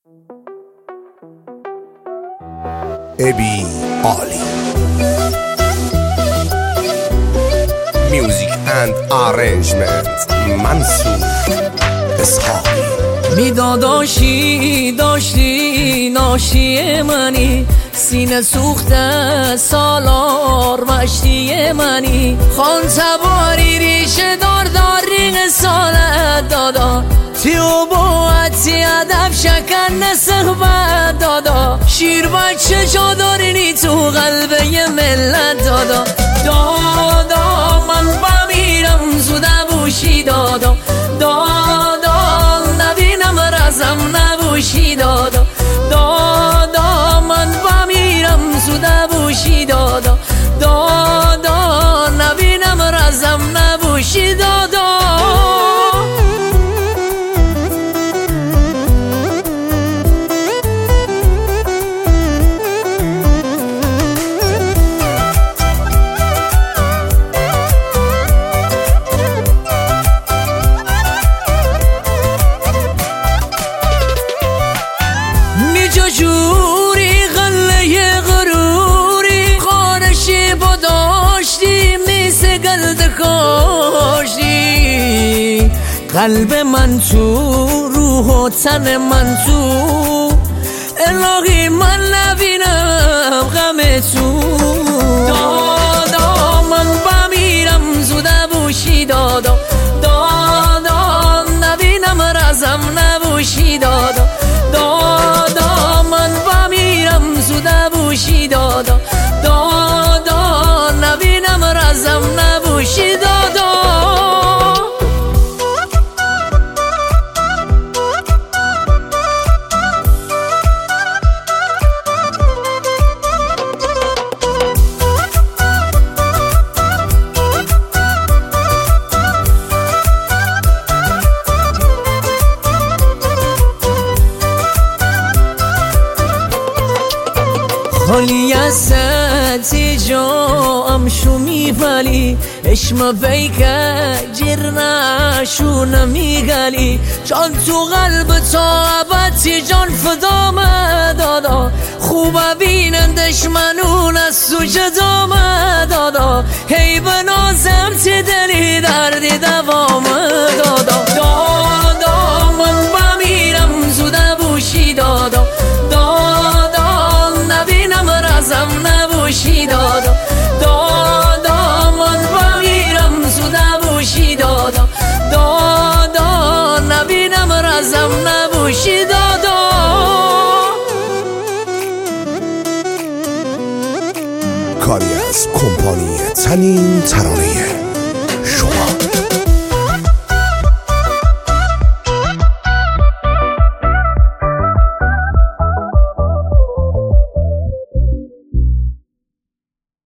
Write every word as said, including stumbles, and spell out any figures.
ابی عالی میوزیک اند آرنجمنت منصور اسحاقی. میداداشی داشتی ناشی منی، سینه سوخته سالار مشتی منی، خان تباری ریشه دار دار رینگ سالت دادا، تیو باعتی ادب شکن نسخبت دادا، شیر بچه جا دارینی تو قلبه ی ملت دادا. دادا من بمیرم زوده بوشی دادا، دادا نبینم رزم نبوشی دادا، دادا من بمیرم زوده بوشی دادا، دادا نبینم رزم نبوشی دادا. جوری غله غروری خارشی با داشتی میسه گلد کاشتی، قلب من تو روح و تن من تو، الهی من نبینم غم تو. دادا من بمیرم زوده بوشی دادا، دادا نبینم رزم نبوشی دادا، دادا من بمیرم زوده بوشی دادا، دادا نبینم رزم نبوشی دادا. خالی از سطی جا ام شو میفلی، اشم بیکه جیر نشو نمیگلی، جان تو قلب تا ابدی جان فدام دادا، خوب بینندش منون از تو جدام دادا، هی بنازم تی دلی دردی دوام دادا. دادا من بمیرم زوده بوشی دادا، رزم نبوشی دادا، دادا من بمیرم زوده بوشی دادا، دادا نبینم رزم نبوشی دادا. کاری از کمپانی تنین ترانه شما.